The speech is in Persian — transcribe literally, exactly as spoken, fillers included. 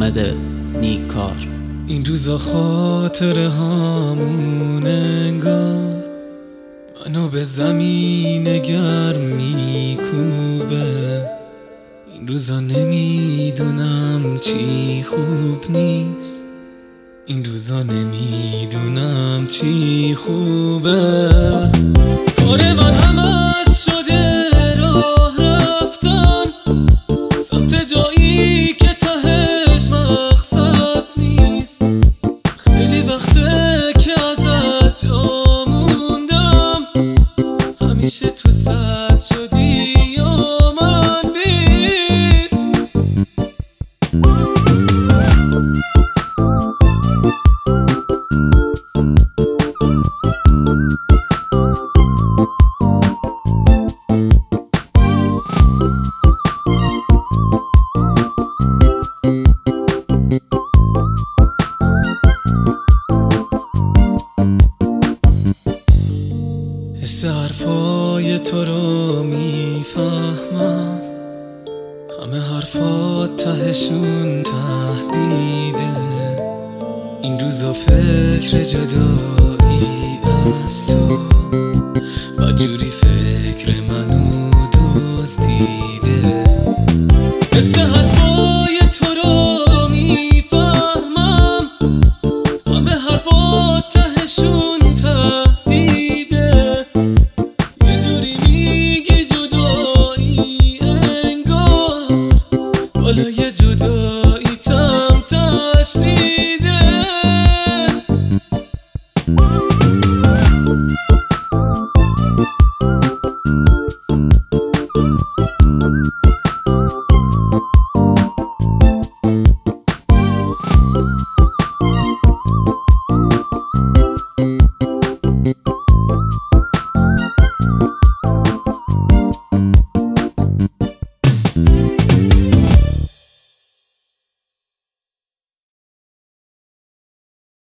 محمد نیکار. این روزا خاطره هامون انگار منو به زمین گرم میکوبه. این روزا نمیدونم چی خوب نیست، این روزا نمیدونم چی خوبه. کار من همش شده راه رفتن سمت جایی که تهش مقصد نیست. خیلی وقته که ازت جا موندم، همیشه تو صد شدی یا من نیست. حس حرفای تو رو میفهمم، همه حرفات تهشون تهدیده. این روزا فکر جدایی از تو بدجوری فکر منو دزدیده. حس حرفای تو رو میفهمم، همه حرفات تهشون تهدیده. یه جوری میگی جدایی انگار بالای جدایی